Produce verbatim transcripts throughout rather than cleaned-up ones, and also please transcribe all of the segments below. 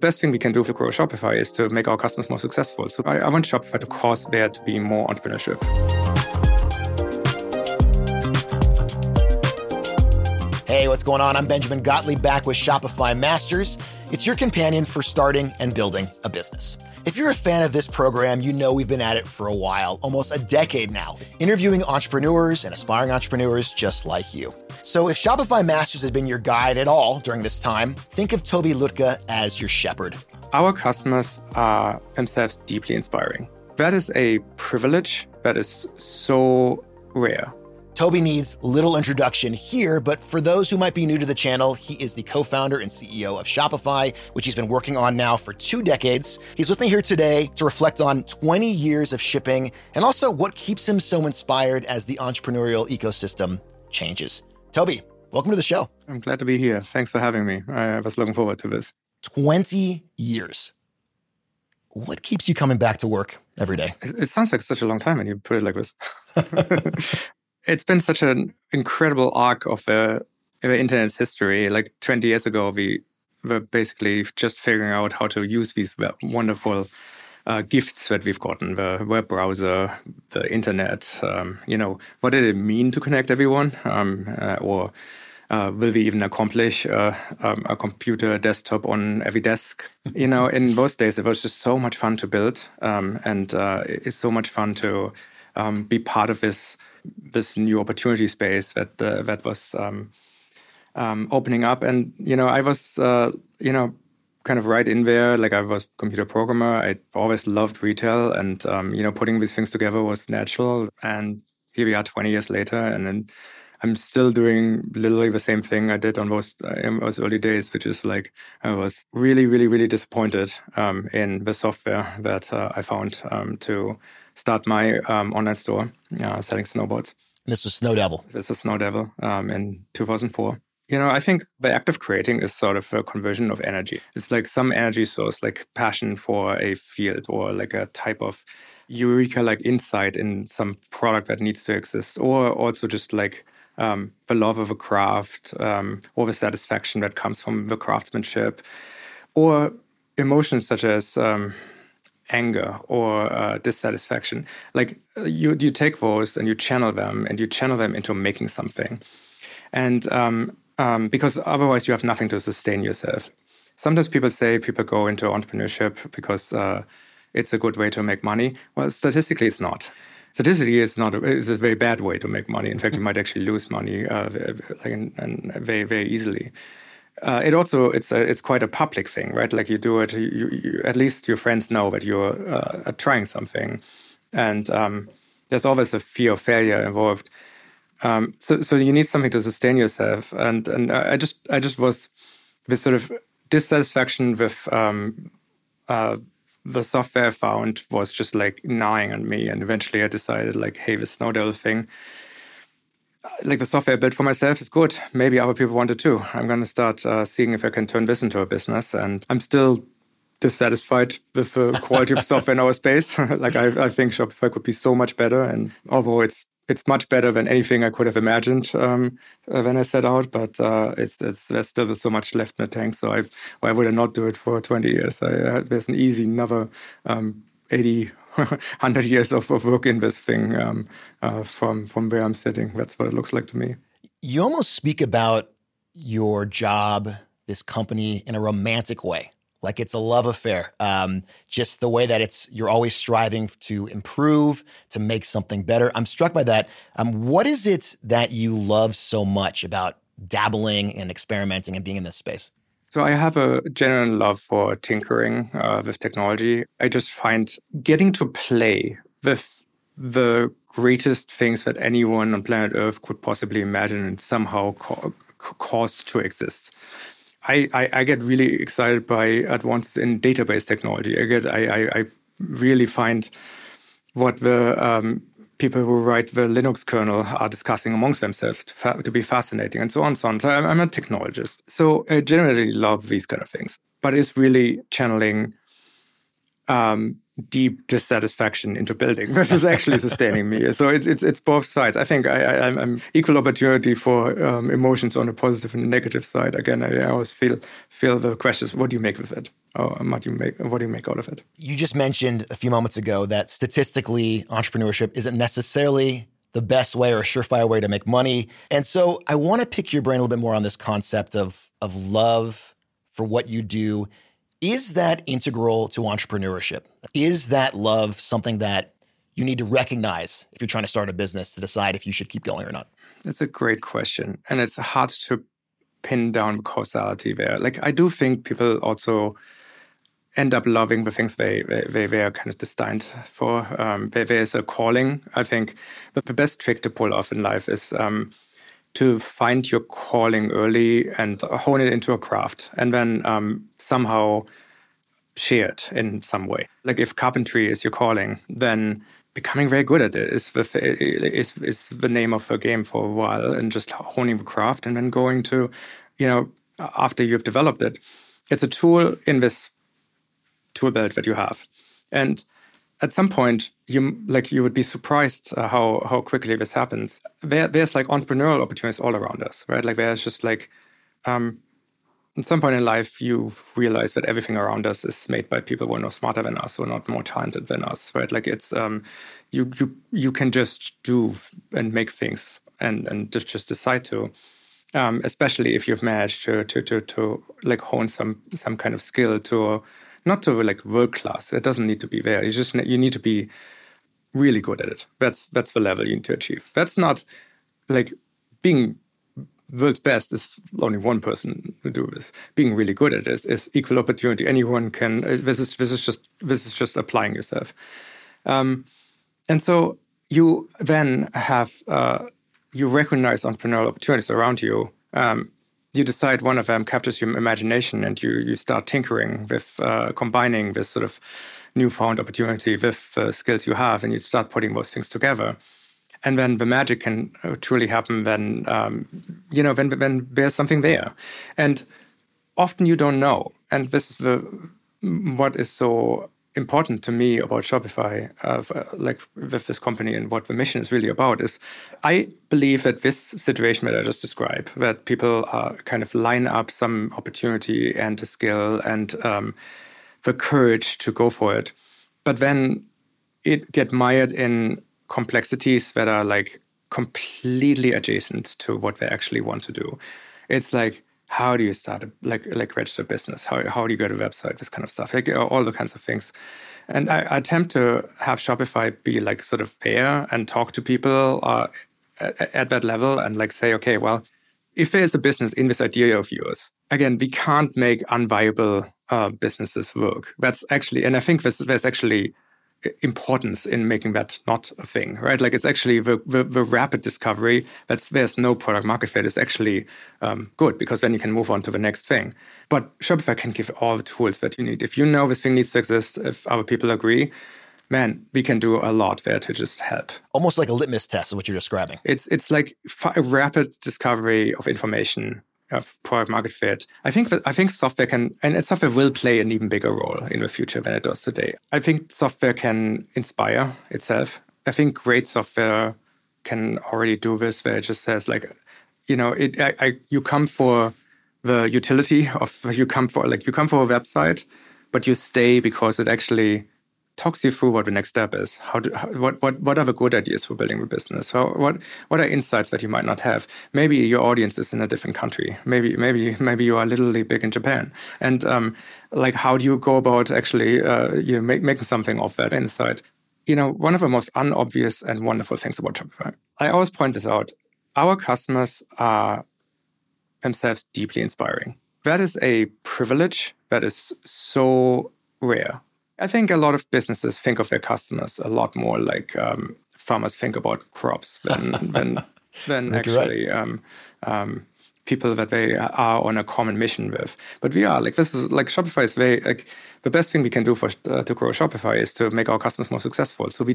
best thing we can do to grow Shopify is to make our customers more successful. So I, I want Shopify to cause there to be more entrepreneurship. Hey, what's going on? I'm Benjamin Gottlieb, back with Shopify Masters. It's your companion for starting and building a business. If you're a fan of this program, you know we've been at it for a while, almost a decade now, interviewing entrepreneurs and aspiring entrepreneurs just like you. So if Shopify Masters has been your guide at all during this time, think of Toby Lütke as your shepherd. Our customers are themselves deeply inspiring. That is a privilege that is so rare. Toby needs little introduction here, but for those who might be new to the channel, he is the co-founder and C E O of Shopify, which he's been working on now for two decades. He's with me here today to reflect on twenty years of shipping and also what keeps him so inspired as the entrepreneurial ecosystem changes. Toby, welcome to the show. I'm glad to be here. Thanks for having me. I was looking forward to this. twenty years. What keeps you coming back to work every day? It, it sounds like such a long time when you put it like this. It's been such an incredible arc of the, the internet's history. Like twenty years ago, we were basically just figuring out how to use these wonderful uh, gifts that we've gotten, the web browser, the internet. Um, you know, what did it mean to connect everyone? Um, uh, or uh, will we even accomplish uh, um, a computer desktop on every desk? You know, in those days, it was just so much fun to build. Um, and uh, it's so much fun to um, be part of this this new opportunity space that uh, that was um, um, opening up. And, you know, I was, uh, you know, kind of right in there. Like I was a computer programmer. I always loved retail and, um, you know, putting these things together was natural. And here we are twenty years later. And then I'm still doing literally the same thing I did on those, uh, in those early days, which is like I was really, really, really disappointed um, in the software that uh, I found um, to start my um, online store uh, selling snowboards. And this was Snow Devil. This was Snow Devil um, in two thousand four. You know, I think the act of creating is sort of a conversion of energy. It's like some energy source, like passion for a field or like a type of eureka-like insight in some product that needs to exist, or also just like um, the love of a craft um, or the satisfaction that comes from the craftsmanship, or emotions such as Um, anger or uh, dissatisfaction. Like you, you take those and you channel them and you channel them into making something. And um, um, because otherwise you have nothing to sustain yourself. Sometimes people say people go into entrepreneurship because uh, it's a good way to make money. Well, statistically, it's not. Statistically, it's not. A, it's a very bad way to make money. In fact, you might actually lose money uh, like in, in very, very easily. Uh, it also it's a, it's quite a public thing, right? Like you do it, you, you, at least your friends know that you're uh, trying something, and um, there's always a fear of failure involved. Um, so so you need something to sustain yourself, and and I just I just was this sort of dissatisfaction with um, uh, the software I found was just like gnawing on me, and eventually I decided like, hey, the Snow Devil thing. Like the software I built for myself is good. Maybe other people want it too. I'm going to start uh, seeing if I can turn this into a business. And I'm still dissatisfied with the quality of software in our space. Like I, I think Shopify could be so much better. And although it's it's much better than anything I could have imagined um, when I set out, but uh, it's, it's there's still so much left in the tank. So I why would I not do it for twenty years? I, uh, there's an easy another um, eighty. one hundred years of, of work in this thing um, uh, from, from where I'm sitting. That's what it looks like to me. You almost speak about your job, this company, in a romantic way. Like it's a love affair. Um, just the way that it's you're always striving to improve, to make something better. I'm struck by that. Um, what is it that you love so much about dabbling and experimenting and being in this space? So I have a genuine love for tinkering uh, with technology. I just find getting to play with the greatest things that anyone on planet Earth could possibly imagine and somehow ca- caused to exist. I, I, I get really excited by advances in database technology. I get I, I, I really find what the um, people who write the Linux kernel are discussing amongst themselves to, fa- to be fascinating and so on and so on. So I'm, I'm a technologist. So I generally love these kind of things. But it's really channeling um, deep dissatisfaction into building versus actually sustaining me. So it's it's it's both sides. I think I, I I'm equal opportunity for um, emotions on the positive and the negative side. Again, I, I always feel feel the questions: what do you make with it? Or what do you make? What do you make out of it? You just mentioned a few moments ago that statistically, entrepreneurship isn't necessarily the best way or a surefire way to make money. And so I want to pick your brain a little bit more on this concept of of love for what you do. Is that integral to entrepreneurship? Is that love something that you need to recognize if you're trying to start a business to decide if you should keep going or not? That's a great question. And it's hard to pin down causality there. Like, I do think people also end up loving the things they, they, they are kind of destined for. Um, there, there's a calling, I think. But the best trick to pull off in life is um, to find your calling early and hone it into a craft, and then um, somehow share it in some way. Like if carpentry is your calling, then becoming very good at it is the, is, is the name of the game for a while, and just honing the craft and then going to, you know, after you've developed it. It's a tool in this tool belt that you have. And at some point, you like you would be surprised uh, how how quickly this happens. There, there's like entrepreneurial opportunities all around us, right? Like there's just like, um, at some point in life, you realize that everything around us is made by people who are not smarter than us or not more talented than us, right? Like it's um, you you you can just do and make things and and just just decide to, um, especially if you've managed to to to to like hone some some kind of skill to. Not to like world class. It doesn't need to be there. You just you need to be really good at it. That's that's the level you need to achieve. That's not like being world's best is only one person who do this. Being really good at it is, is equal opportunity. Anyone can. This is this is just this is just applying yourself. Um, and so you then have uh, you recognize entrepreneurial opportunities around you. Um, You decide one of them captures your imagination, and you you start tinkering with uh, combining this sort of newfound opportunity with uh, skills you have, and you start putting those things together. And then the magic can uh, truly happen when, um, you know, when, when there's something there. And often you don't know. And this is the what is so important to me about Shopify, uh, like with this company, and what the mission is really about is I believe that this situation that I just described, that people uh, kind of line up some opportunity and a skill and um, the courage to go for it, but then it get mired in complexities that are like completely adjacent to what they actually want to do. It's like, how do you start a, like like register a business? How how do you get a website? This kind of stuff, like all the kinds of things. And I, I attempt to have Shopify be like sort of there and talk to people uh, at, at that level and like say, okay, well, if there's a business in this idea of yours, again, we can't make unviable uh, businesses work. That's actually, and I think there's, there's actually importance in making that not a thing, right? Like it's actually the, the, the rapid discovery that's there's no product market fit is actually um, good, because then you can move on to the next thing. But Shopify can give all the tools that you need. If you know this thing needs to exist, if other people agree, man, we can do a lot there to just help. Almost like a litmus test is what you're describing. It's it's like a rapid discovery of information, of product market fit. I think that I think software can, and software will play an even bigger role in the future than it does today. I think software can inspire itself. I think great software can already do this, where it just says like, you know, it I, I you come for the utility of you come for like you come for a website, but you stay because it actually talks you through what the next step is. How do how, what what what are the good ideas for building a business? How, what what are insights that you might not have? Maybe your audience is in a different country. Maybe maybe maybe you are literally big in Japan. And um, like, how do you go about actually uh, you know make, making something of that insight? You know, one of the most unobvious and wonderful things about Shopify, I always point this out. Our customers are themselves deeply inspiring. That is a privilege that is so rare. I think a lot of businesses think of their customers a lot more like um, farmers think about crops than than, than actually right. um, um, people that they are on a common mission with. But we are like this is like Shopify is very like the best thing we can do for uh, to grow Shopify is to make our customers more successful. So we do.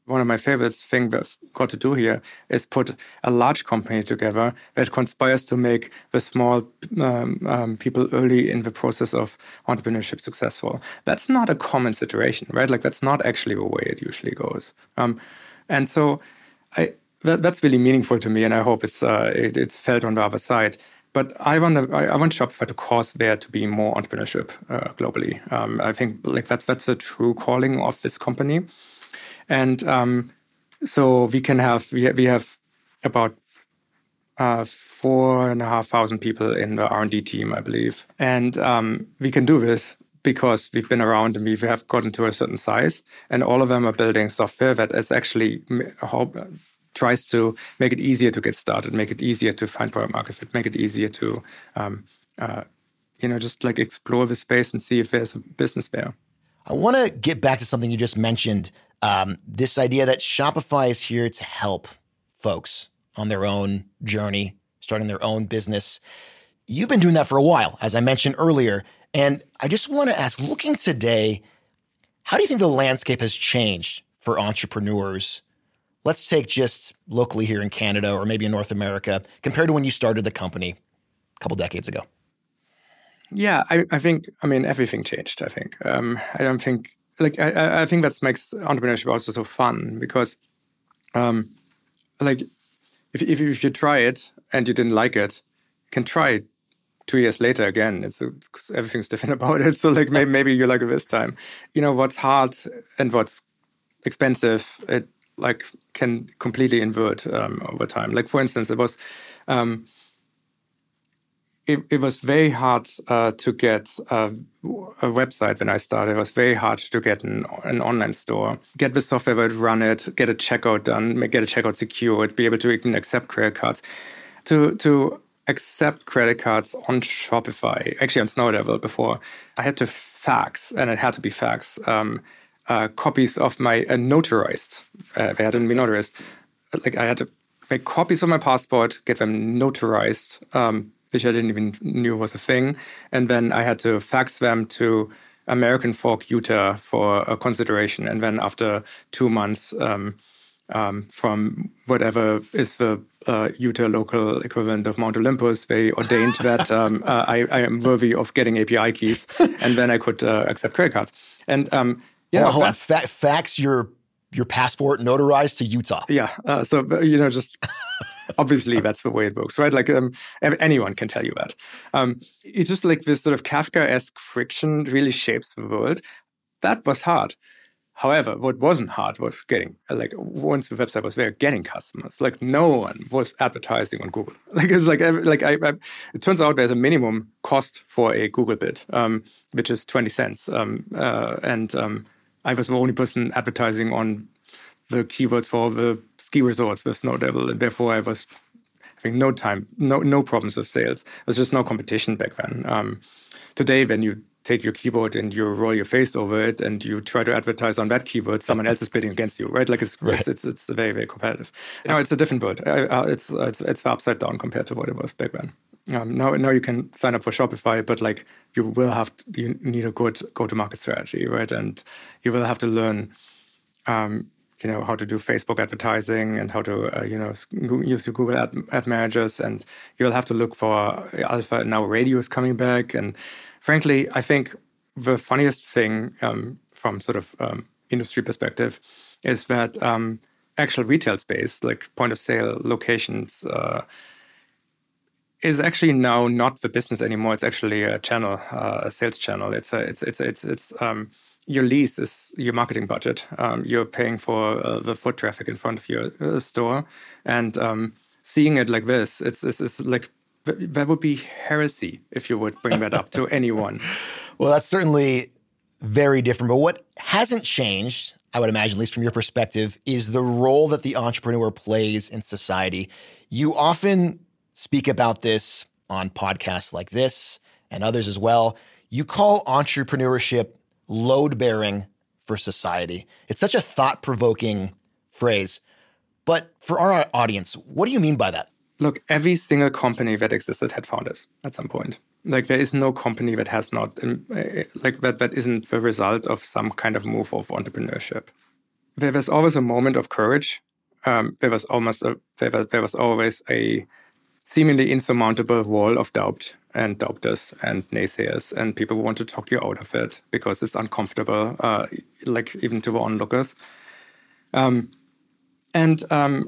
one of my favorite things we've got to do here is put a large company together that conspires to make the small um, um, people early in the process of entrepreneurship successful. That's not a common situation, right? Like that's not actually the way it usually goes. Um, and so I that, that's really meaningful to me, and I hope it's uh, it, it's felt on the other side. But I want I, I want Shopify to cause there to be more entrepreneurship uh, globally. Um, I think like that's that's a true calling of this company. And um, so we can have we have, we have about uh, four and a half thousand people in the R and D team, I believe, and um, we can do this because we've been around and we have gotten to a certain size, and all of them are building software that is actually hope, tries to make it easier to get started, make it easier to find product market fit, make it easier to um, uh, you know just like explore the space and see if there's a business there. I want to get back to something you just mentioned. Um, this idea that Shopify is here to help folks on their own journey, starting their own business. You've been doing that for a while, as I mentioned earlier. And I just want to ask, looking today, how do you think the landscape has changed for entrepreneurs? Let's take just locally here in Canada or maybe in North America, compared to when you started the company a couple decades ago. Yeah, I, I think, I mean, everything changed, I think. Um, I don't think, like, I, I think that makes entrepreneurship also so fun because, um, like, if, if, if you try it and you didn't like it, you can try it two years later again. It's, it's everything's different about it. So, like, maybe, maybe you like it this time. You know, what's hard and what's expensive, it, like, can completely invert um, over time. Like, for instance, it was... Um, It, it was very hard uh, to get uh, a website when I started. It was very hard to get an, an online store, get the software that would run it, get a checkout done, get a checkout secured, be able to even accept credit cards. To to accept credit cards on Shopify, actually on Snowdevil before, I had to fax, and it had to be fax, um, uh, copies of my uh, notarized. Uh, they hadn't been notarized. Like I had to make copies of my passport, get them notarized, um, which I didn't even knew was a thing. And then I had to fax them to American Fork, Utah for a consideration. And then after two months um, um, from whatever is the uh, Utah local equivalent of Mount Olympus, they ordained that um, uh, I, I am worthy of getting A P I keys. And then I could uh, accept credit cards. And um, yeah, hold on, Fa- fax your your passport notarized to Utah. Yeah. Uh, so, you know, just... Obviously, that's the way it works, right? Like um, anyone can tell you that. Um, it's just like this sort of Kafka-esque friction really shapes the world. That was hard. However, what wasn't hard was getting, like, once the website was there, getting customers. Like, no one was advertising on Google. Like, it's like, like I, I, it turns out there's a minimum cost for a Google bid, um, which is twenty cents. Um, uh, and um, I was the only person advertising on the keywords for the ski resorts with Snowdevil, and therefore I was having no time, no no problems with sales. There was just no competition back then. Um, today, when you take your keyboard and you roll your face over it and you try to advertise on that keyword, someone else is bidding against you, right? Like it's right. it's, it's it's very very competitive. Now it's a different world. Uh, it's it's it's upside down compared to what it was back then. Um, now now you can sign up for Shopify, but like you will have to, you need a good go to market strategy, right? And you will have to learn. Um, you know, how to do Facebook advertising and how to, uh, you know, use your Google ad, ad managers. And you'll have to look for alpha. Now radio is coming back. And frankly, I think the funniest thing um, from sort of um, industry perspective is that um, actual retail space, like point of sale locations, uh, is actually now not the business anymore. It's actually a channel, uh, a sales channel. It's a, it's, it's, it's, it's, um, your lease is your marketing budget. Um, you're paying for uh, the foot traffic in front of your uh, store. And um, seeing it like this, it's, it's, it's like, that would be heresy if you would bring that up to anyone. Well, that's certainly very different. But what hasn't changed, I would imagine, at least from your perspective, is the role that the entrepreneur plays in society. You often speak about this on podcasts like this and others as well. You call entrepreneurship load-bearing for society. It's such a thought-provoking phrase. But for our audience, what do you mean by that? Look, every single company that existed had founders at some point. Like there is no company that has not, like that, that isn't the result of some kind of move of entrepreneurship. there was always a moment of courage. Um, there was almost a, there was, there was always a seemingly insurmountable wall of doubt and doubters and naysayers, and people want to talk you out of it because it's uncomfortable, uh, like even to the onlookers. Um, and um,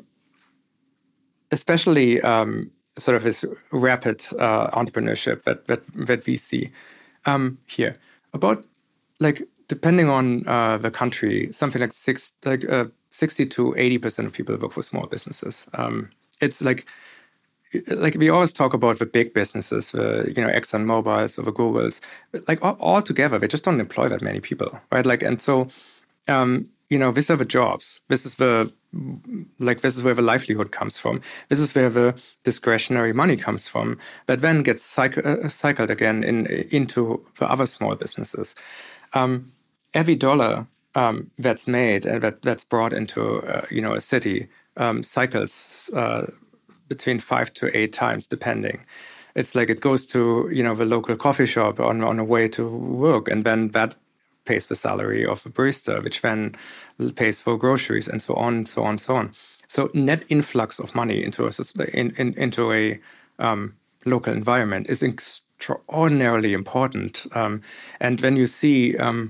especially um, sort of this rapid uh, entrepreneurship that that that we see um, here. About like depending on uh, the country, something like six like uh, sixty to eighty percent of people work for small businesses. Um, it's like like we always talk about the big businesses, the you know Exxon Mobiles or the Googles. Like all, all together, they just don't employ that many people, right? Like and so. Um, you know, these are the jobs. This is the, like, this is where the livelihood comes from. This is where the discretionary money comes from, that then gets cycle, uh, cycled again in into the other small businesses. Um, every dollar um, that's made and that, that's brought into, uh, you know, a city um, cycles uh, between five to eight times, depending. It's like it goes to, you know, the local coffee shop on, on a way to work, and then that pays the salary of a barista, which then pays for groceries and so on, so on, so on. So net influx of money into a in, in, into a um, local environment is extraordinarily important. Um, and when you see um,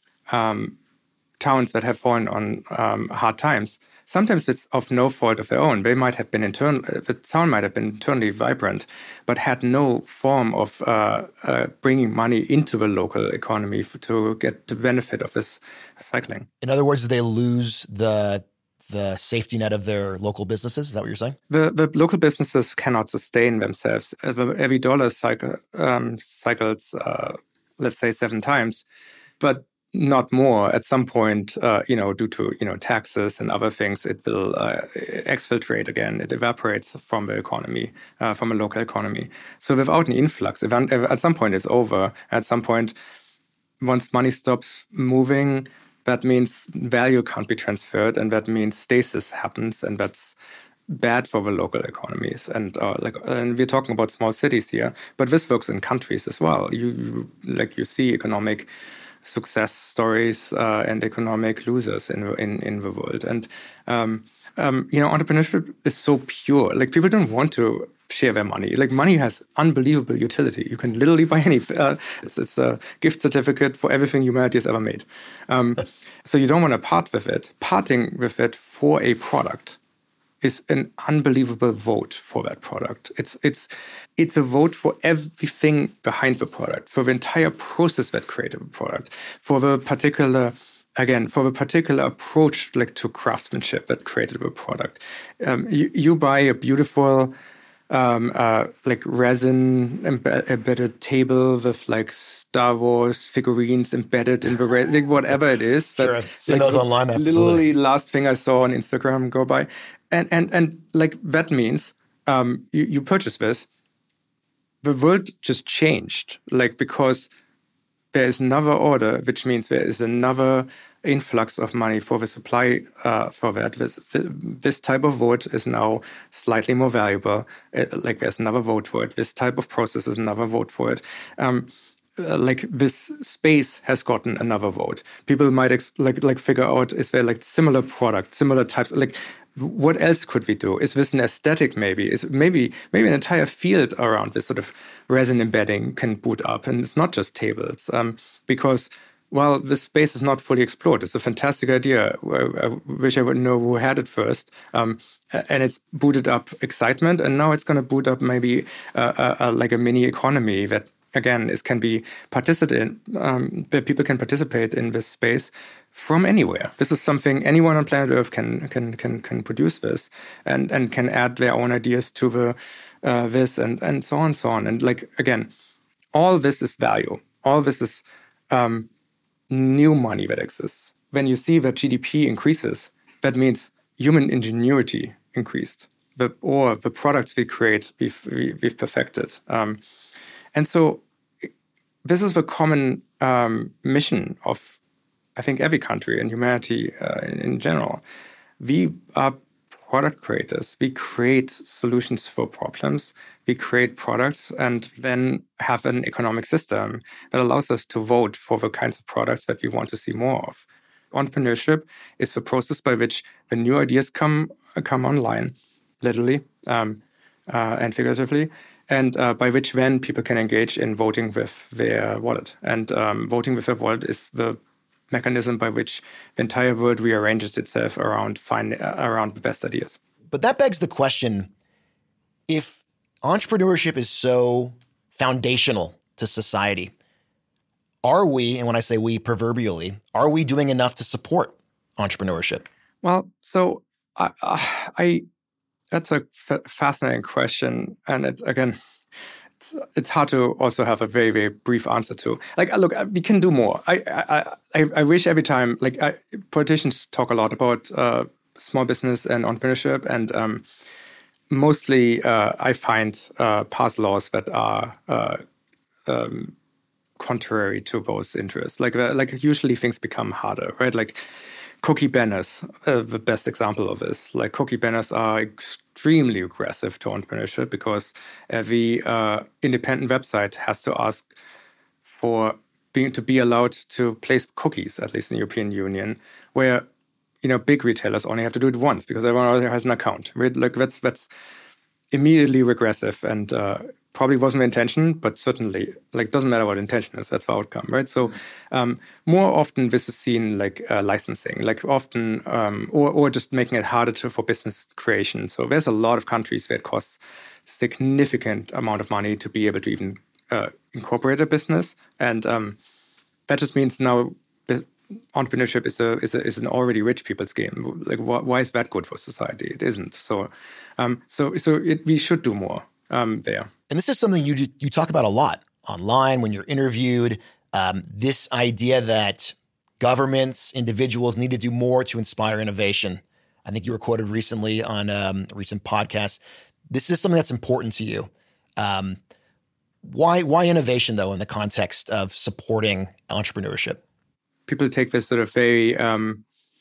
um, towns that have fallen on um, hard times, sometimes it's of no fault of their own. They might have been internal, the town might have been internally vibrant, but had no form of uh, uh, bringing money into the local economy for, to get the benefit of this cycling. In other words, they lose the the safety net of their local businesses. Is that what you're saying? The the local businesses cannot sustain themselves. Every dollar cycle um, cycles, uh, let's say, seven times, but not more. At some point, uh, you know, due to, you know, taxes and other things, it will uh, exfiltrate again. It evaporates from the economy, uh, from a local economy. So without an influx, at some point it's over. At some point, once money stops moving, that means value can't be transferred, and that means stasis happens, and that's bad for the local economies. And uh, like, and we're talking about small cities here, but this works in countries as well. You, you like you see economic success stories uh, and economic losers in in in the world. And um, um, you know, entrepreneurship is so pure. Like, people don't want to share their money. Like, money has unbelievable utility. You can literally buy any. Uh, it's, it's a gift certificate for everything humanity has ever made. Um, so you don't want to part with it. Parting with it for a product is an unbelievable vote for that product. It's it's it's a vote for everything behind the product, for the entire process that created the product, for the particular, again, for the particular approach, like, to craftsmanship that created the product. Um, you, you buy a beautiful, um, uh, like, resin embedded table with, like, Star Wars figurines embedded in the resin, like, whatever it is. Sure, that, I've seen like, those online. Absolutely. Literally, last thing I saw on Instagram go by. And, and and like, that means um, you, you purchase this, the world just changed, like, because there is another order, which means there is another influx of money for the supply uh, for that. This, this type of wood is now slightly more valuable. It, like, there's another vote for it. This type of process is another vote for it. Um, uh, like, this space has gotten another vote. People might ex- like like figure out, is there, like, similar products, similar types, like, what else could we do? Is this an aesthetic maybe? Is maybe maybe an entire field around this sort of resin embedding can boot up? And it's not just tables. Um, because, well, this space is not fully explored. It's a fantastic idea. I wish I would know who had it first. Um, and it's booted up excitement. And now it's going to boot up maybe uh, uh, uh, like a mini economy that, again, is can be participated in, um, that people can participate in this space from anywhere. This is something anyone on planet Earth can can can can produce this, and and can add their own ideas to the uh, this and and so on and so on. And, like, again, all this is value. All this is um, new money that exists. When you see that G D P increases, that means human ingenuity increased. The or the products we create, we've we've perfected. Um, and so this is the common um, mission of, I think, every country and humanity uh, in, in general. We are product creators. We create solutions for problems. We create products and then have an economic system that allows us to vote for the kinds of products that we want to see more of. Entrepreneurship is the process by which the new ideas come come online, literally um, uh, and figuratively, and uh, by which then people can engage in voting with their wallet. And um, voting with their wallet is the mechanism by which the entire world rearranges itself around find, uh, around the best ideas. But that begs the question, if entrepreneurship is so foundational to society, are we, and when I say we proverbially, are we doing enough to support entrepreneurship? Well, so I, I that's a f- fascinating question. And it, again, it's, it's hard to also have a very, very brief answer to. Like, look, we can do more. I I, I, I wish every time, like I, politicians talk a lot about uh, small business and entrepreneurship, and um, mostly uh, I find uh, pass laws that are uh, um, contrary to those interests. Like, uh, like usually things become harder, right? Like cookie banners, uh, the best example of this. Like cookie banners are extremely aggressive to entrepreneurship because every uh, independent website has to ask for being to be allowed to place cookies, at least in the European Union, where you know big retailers only have to do it once because everyone else has an account. Right? Like that's that's immediately regressive and uh, probably wasn't the intention, but certainly like doesn't matter what intention is. That's the outcome, right? So um, more often this is seen like uh, licensing, like often um, or or just making it harder to, for business creation. So there's a lot of countries where it costs significant amount of money to be able to even uh, incorporate a business, and um, that just means now entrepreneurship is a is a, is an already rich people's game. Like, wh- why is that good for society? It isn't. So, um, so so it, we should do more um, there. And this is something you you talk about a lot online when you're interviewed. Um, this idea that governments, individuals need to do more to inspire innovation. I think you were quoted recently on um, a recent podcast. This is something that's important to you. Um, why why innovation though in the context of supporting entrepreneurship? People take this sort of very um,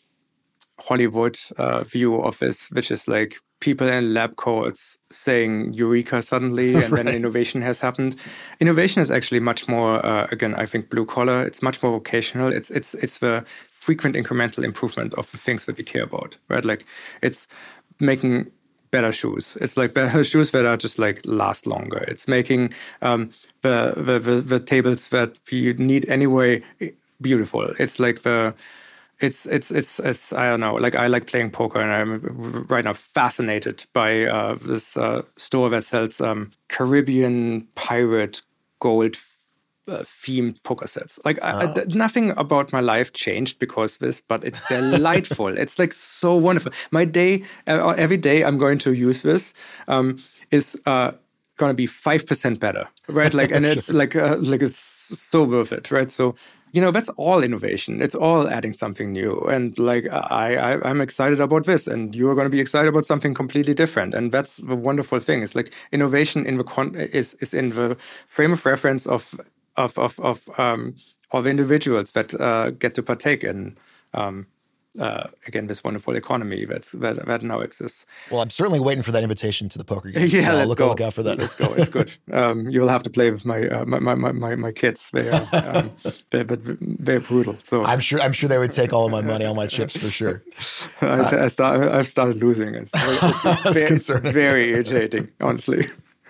Hollywood uh, view of this, which is like people in lab coats saying eureka suddenly, and right. then innovation has happened. Innovation is actually much more, uh, again, I think blue collar. It's much more vocational. It's it's it's the frequent incremental improvement of the things that we care about, right? Like it's making better shoes. It's like better shoes that are just like last longer. It's making um, the, the the the tables that we need anyway beautiful. It's like the, it's it's it's it's I don't know. Like I like playing poker, and I'm right now fascinated by uh, this uh, store that sells um, Caribbean pirate gold uh, themed poker sets. Like oh. I, I, nothing about my life changed because of this, but it's delightful. It's like so wonderful. My day, uh, every day, I'm going to use this. Um, is uh, going to be five percent better, right? Like, and it's like uh, like it's so worth it, right? So. You know, that's all innovation. It's all adding something new. And like, I, I, I'm excited about this, and you're going to be excited about something completely different. And that's the wonderful thing. It's like innovation in the con- is is in the frame of reference of of of of um, of individuals that uh, get to partake in. Um, Uh, again, this wonderful economy that, that that now exists. Well, I'm certainly waiting for that invitation to the poker game. Yeah, so let's I'll look, go. look out for that. Let's go. It's good. Um, you'll have to play with my uh, my, my my my kids. They are um, they're, but they're brutal. So I'm sure I'm sure they would take all of my money, all my chips for sure. I, I start, I've started losing. It's, it's, it's, That's very, concerning. It's very irritating, honestly.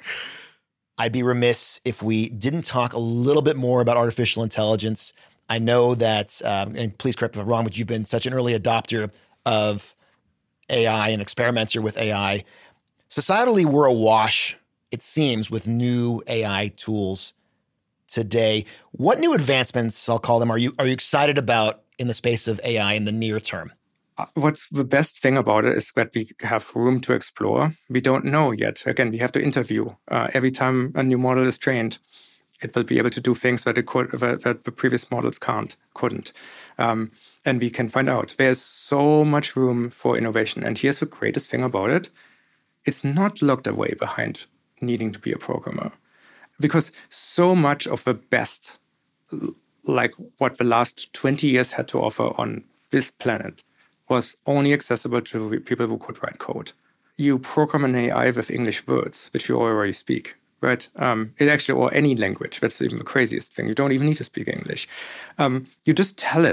I'd be remiss if we didn't talk a little bit more about artificial intelligence. I know that, um, and please correct me if I'm wrong, but you've been such an early adopter of A I and experimenter with A I. Societally, we're awash, it seems, with new A I tools today. What new advancements, I'll call them, are you are you excited about in the space of A I in the near term? Uh, what's the best thing about it is that we have room to explore. We don't know yet. Again, we have to interview. Uh, every time a new model is trained, it will be able to do things that it could, that, that the previous models can't, couldn't. Um, and we can find out. There's so much room for innovation. And here's the greatest thing about it. It's not locked away behind needing to be a programmer. Because so much of the best, like what the last twenty years had to offer on this planet, was only accessible to people who could write code. You program an A I with English words, which you already speak. Right? Um, it actually, or any language. That's even the craziest thing. You don't even need to speak English. Um, you just tell it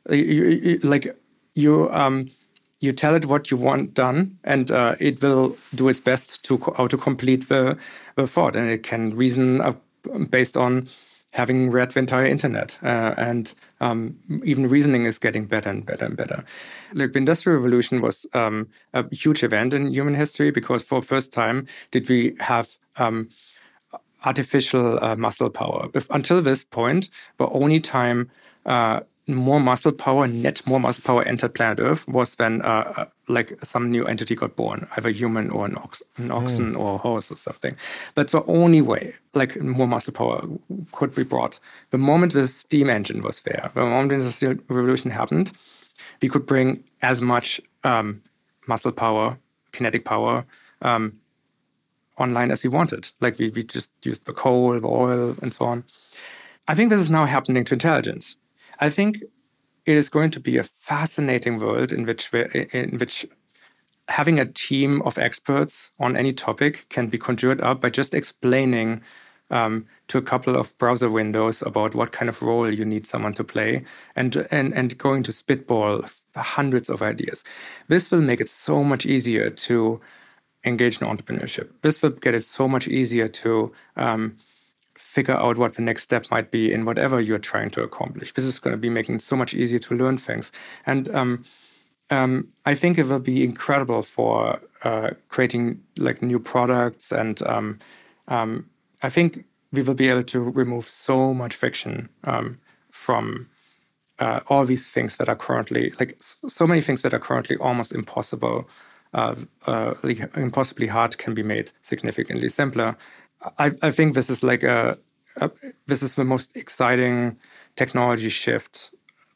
You, you, like you, um, you tell it what you want done, and uh, it will do its best to how to complete the, the thought, and it can reason uh, based on having read the entire internet, uh, and um, even reasoning is getting better and better and better. Like the Industrial Revolution was um, a huge event in human history because for the first time did we have um, artificial uh, muscle power. If, until this point, the only time uh, more muscle power, net more muscle power entered planet Earth was when uh, like some new entity got born, either human or an, ox- an oxen mm. or a horse or something. That's the only way like more muscle power could be brought. The moment the steam engine was there, the moment the Industrial Revolution happened, we could bring as much um, muscle power, kinetic power, um, online as we wanted. Like we, we just used the coal, the oil, and so on. I think this is now happening to intelligence. I think it is going to be a fascinating world in which in which having a team of experts on any topic can be conjured up by just explaining um, to a couple of browser windows about what kind of role you need someone to play, and and and going to spitball hundreds of ideas. This will make it so much easier to engage in entrepreneurship. This will get it so much easier to um, figure out what the next step might be in whatever you're trying to accomplish. This is going to be making it so much easier to learn things. And um, um, I think it will be incredible for uh, creating like new products. And um, um, I think we will be able to remove so much friction um, from uh, all these things that are currently, like so many things that are currently almost impossible, uh, uh, like, impossibly hard can be made significantly simpler. I, I think this is like a, a this is the most exciting technology shift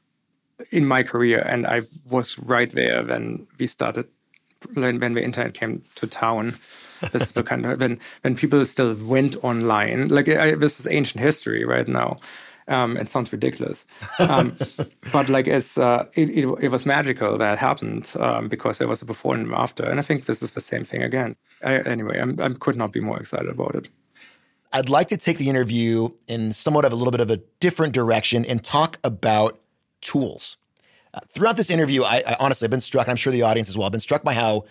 in my career, and I was right there when we started, when, when the internet came to town. This is the kind of when when people still went online. Like I, this is ancient history right now. Um, it sounds ridiculous, um, but like it's uh, it, it it was magical that it happened um, because there was a before and after, and I think this is the same thing again. I, anyway, I'm, I could not be more excited about it. I'd like to take the interview in somewhat of a little bit of a different direction and talk about tools. Uh, throughout this interview, I, I honestly have been struck, and I'm sure the audience as well, I've been struck by how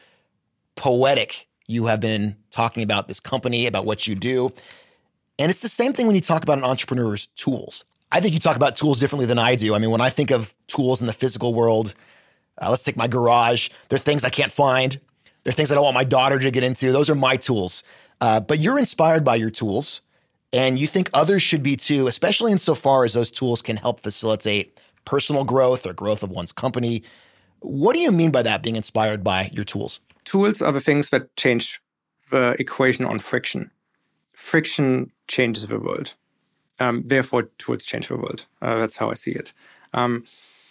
poetic you have been talking about this company, about what you do. And it's the same thing when you talk about an entrepreneur's tools. I think you talk about tools differently than I do. I mean, when I think of tools in the physical world, uh, let's take my garage. They're things I can't find. They're things I don't want my daughter to get into. Those are my tools. Uh, but you're inspired by your tools, and you think others should be too, especially insofar as those tools can help facilitate personal growth or growth of one's company. What do you mean by that, being inspired by your tools? Tools are the things that change the equation on friction. Friction changes the world. Um, therefore, tools change the world. Uh, that's how I see it. Um,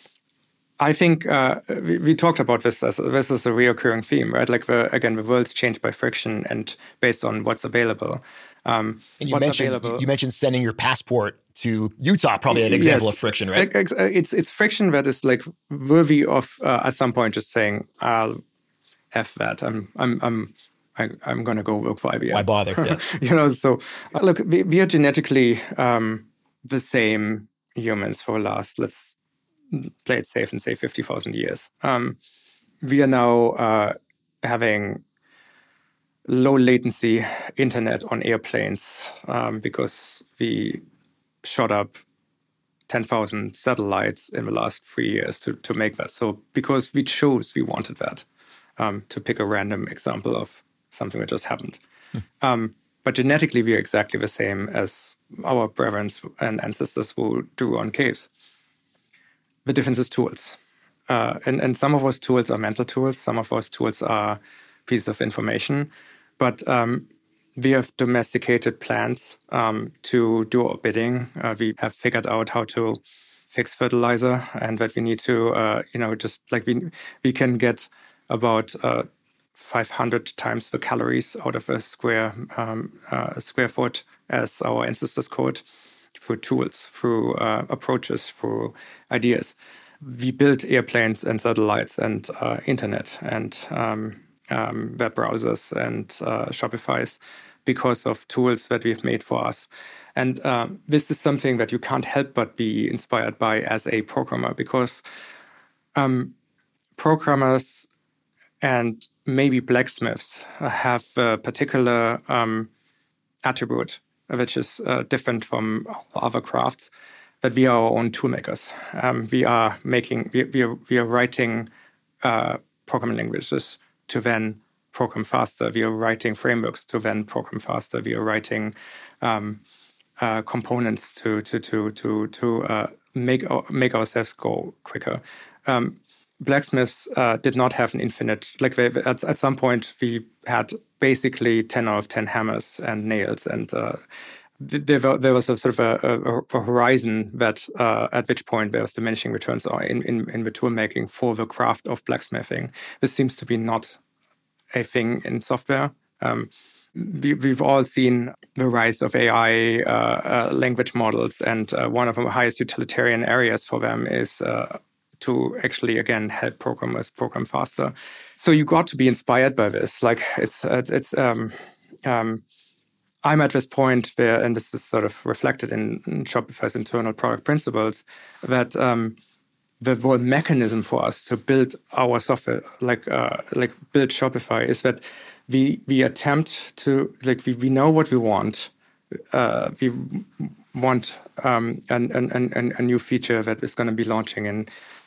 I think uh, we, we talked about this as this is a recurring theme, right? Like the, again, the world's changed by friction and based on what's available. Um, and you what's mentioned available. you mentioned sending your passport to Utah, probably an example yes. of friction, right? It's it's friction that is like worthy of uh, at some point just saying, "I'll F that. I'm I'm I'm." I, I'm going to go work for I B M. Why bother? Yeah. you know, so uh, look, we, we are genetically um, the same humans for the last, let's play it safe and say fifty thousand years. Um, we are now uh, having low latency internet on airplanes um, because we shot up ten thousand satellites in the last three years to, to make that. So because we chose, we wanted that, um, to pick a random example of something that just happened. Hmm. Um, but genetically, we are exactly the same as our brethren and ancestors who drew on caves. The difference is tools. Uh, and, and some of those tools are mental tools. Some of those tools are pieces of information. But um, we have domesticated plants um, to do our bidding. Uh, we have figured out how to fix fertilizer, and that we need to, uh, you know, just like we we can get about uh, five hundred times the calories out of a square um, uh, square foot as our ancestors could through tools, through uh, approaches, through ideas. We built airplanes and satellites and uh, internet and um, um, web browsers and uh, Shopify's because of tools that we've made for us. And um, this is something that you can't help but be inspired by as a programmer, because um, programmers and maybe blacksmiths have a particular um, attribute which is uh, different from other crafts, that we are our own tool makers. Um, we are making, we, we, are, we are writing uh, programming languages to then program faster. We are writing frameworks to then program faster. We are writing um, uh, components to to to to to uh, make our, make ourselves go quicker. Um, blacksmiths uh, did not have an infinite. Like they, at at some point, we had basically ten out of ten hammers and nails, and uh, there, there was a sort of a, a, a horizon that uh, at which point there was diminishing returns in, in in the tool making for the craft of blacksmithing. This seems to be not a thing in software. Um, we, we've all seen the rise of A I uh, uh, language models, and uh, one of the highest utilitarian areas for them is uh, to actually, again, help programmers program faster. So you got to be inspired by this. Like it's it's, it's um, um, I'm at this point where, and this is sort of reflected in, in Shopify's internal product principles, that um, the whole mechanism for us to build our software, like uh, like build Shopify, is that we we attempt to, like we, we know what we want. Uh, we want um, an, an, an, a new feature that is going to be launching in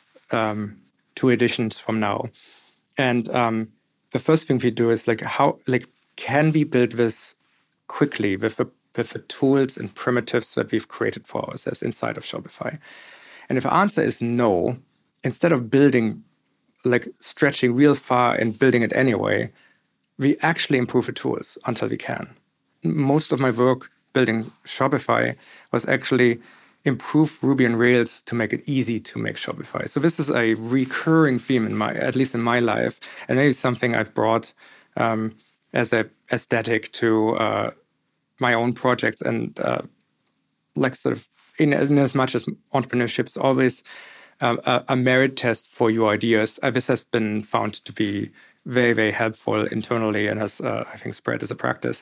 um, two editions from now, and um, the first thing we do is like how like can we build this quickly with the with the tools and primitives that we've created for ourselves inside of Shopify. And if the answer is no, instead of building, like stretching real far and building it anyway, we actually improve the tools until we can. Most of my work building Shopify was actually improve Ruby on Rails to make it easy to make Shopify. So this is a recurring theme in my, at least in my life, and maybe something I've brought um, as a aesthetic to uh, my own projects, and uh, like sort of in, in as much as entrepreneurship is always um, a, a merit test for your ideas. Uh, this has been found to be very, very helpful internally, and has, uh, I think, spread as a practice.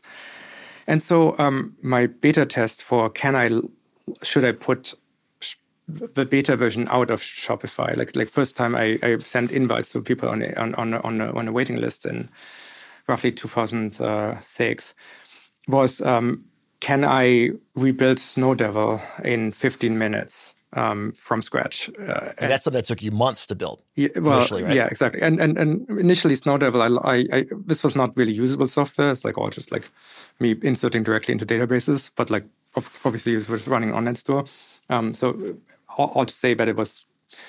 And so um, my beta test for can I, should I put sh- the beta version out of Shopify? Like, like first time I, I sent invites to people on a, on on on a, on a waiting list in roughly two thousand six was um, can I rebuild Snowdevil in fifteen minutes um, from scratch? Uh, and that's something that took you months to build. Yeah, well, initially, right? Yeah, exactly. And, and and initially, Snowdevil, I, I, I this was not really usable software. It's like all just like me inserting directly into databases, but like obviously it was running an online store. Um, so all, all to say that it was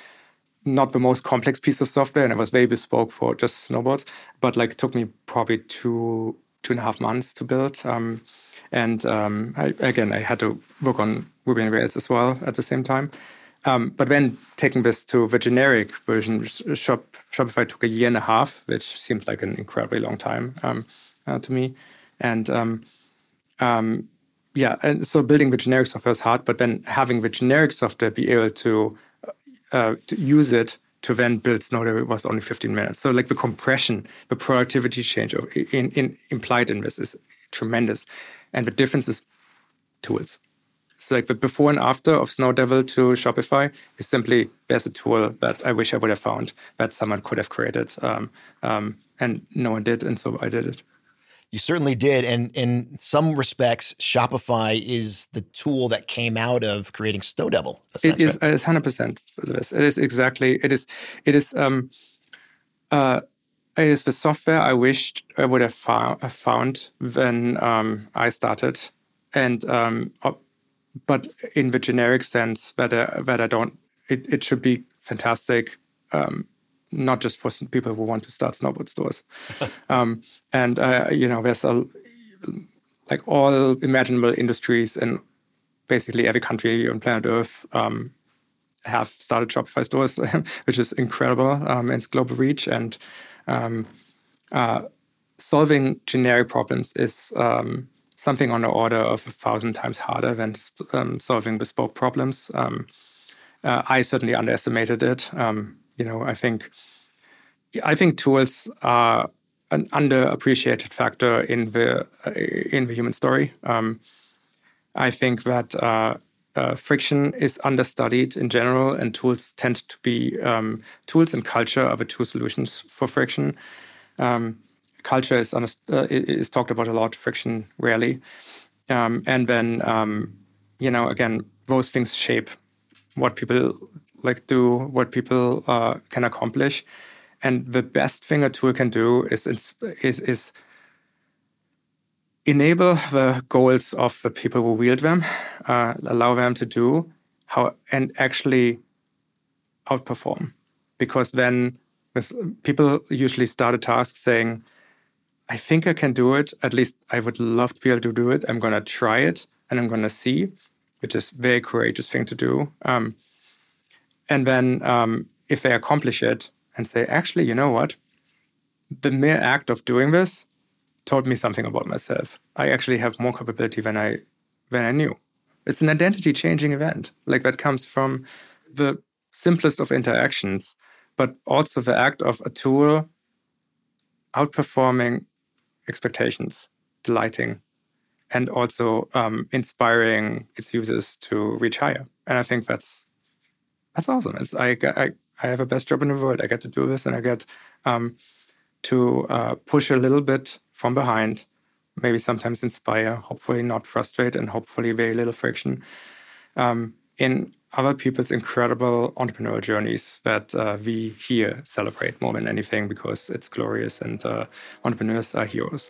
not the most complex piece of software, and it was very bespoke for just snowboards. But like it took me probably two two and a half months to build. Um, and um, I, again, I had to work on Ruby on Rails as well at the same time. Um, but then taking this to the generic version, Shop, Shopify took a year and a half, which seemed like an incredibly long time um, uh, to me. And um, um, yeah, and so building the generic software is hard, but then having the generic software be able to, uh, to use it to then build Snowdevil was only fifteen minutes. So like the compression, the productivity change of, in, in, implied in this is tremendous. And the difference is tools. So like the before and after of Snowdevil to Shopify is simply, there's a tool that I wish I would have found that someone could have created. Um, um, and no one did, and so I did it. You certainly did. And in some respects, Shopify is the tool that came out of creating Snowdevil. It is, right? It is one hundred percent this. It is exactly, it is, it is, um, uh, it is the software I wished I would have found, found when um, I started. And, um, but in the generic sense that, uh, that I don't, it, it should be fantastic. Um, not just for people who want to start snowboard stores. um, and, uh, you know, there's a, like all imaginable industries in basically every country on planet Earth um, have started Shopify stores, which is incredible. Um, and it's global reach. And um, uh, solving generic problems is um, something on the order of a thousand times harder than um, solving bespoke problems. Um, uh, I certainly underestimated it. Um, You know, I think I think tools are an underappreciated factor in the uh, in the human story. Um, I think that uh, uh, friction is understudied in general, and tools tend to be um, tools and culture are the two solutions for friction. Um, culture is uh, is talked about a lot, friction rarely, um, and then um, you know again those things shape what people like do, what people uh, can accomplish. And the best thing a tool can do is is is enable the goals of the people who wield them, uh, allow them to do how and actually outperform. Because then people usually start a task saying, "I think I can do it. At least I would love to be able to do it. I'm going to try it and I'm going to see," which is a very courageous thing to do. Um, and then um, if they accomplish it, and say, actually, you know what? The mere act of doing this taught me something about myself. I actually have more capability than I than I knew. It's an identity-changing event. Like that comes from the simplest of interactions, but also the act of a tool outperforming expectations, delighting, and also um, inspiring its users to reach higher. And I think that's that's awesome. It's I I. I have the best job in the world. I get to do this, and I get um, to uh, push a little bit from behind, maybe sometimes inspire, hopefully not frustrate, and hopefully very little friction um, in other people's incredible entrepreneurial journeys that uh, we here celebrate more than anything because it's glorious and uh, entrepreneurs are heroes.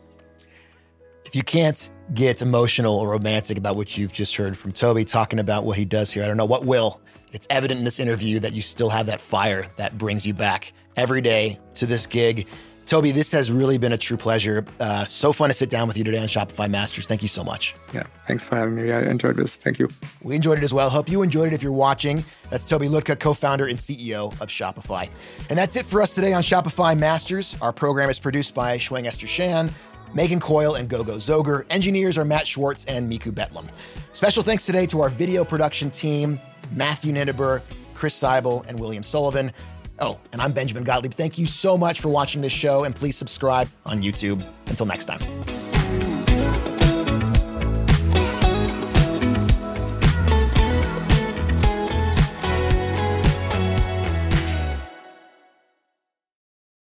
If you can't get emotional or romantic about what you've just heard from Toby talking about what he does here, I don't know what will. It's evident in this interview that you still have that fire that brings you back every day to this gig. Toby, this has really been a true pleasure. Uh, so fun to sit down with you today on Shopify Masters. Thank you so much. Yeah, thanks for having me. I enjoyed this. Thank you. We enjoyed it as well. Hope you enjoyed it if you're watching. That's Toby Lütke, co-founder and C E O of Shopify. And that's it for us today on Shopify Masters. Our program is produced by Shuang Esther Shan, Megan Coyle, and Gogo Zoger. Engineers are Matt Schwartz and Miku Betlam. Special thanks today to our video production team, Matthew Ninneber, Chris Seibel, and William Sullivan. Oh, and I'm Benjamin Gottlieb. Thank you so much for watching this show, and please subscribe on YouTube. Until next time.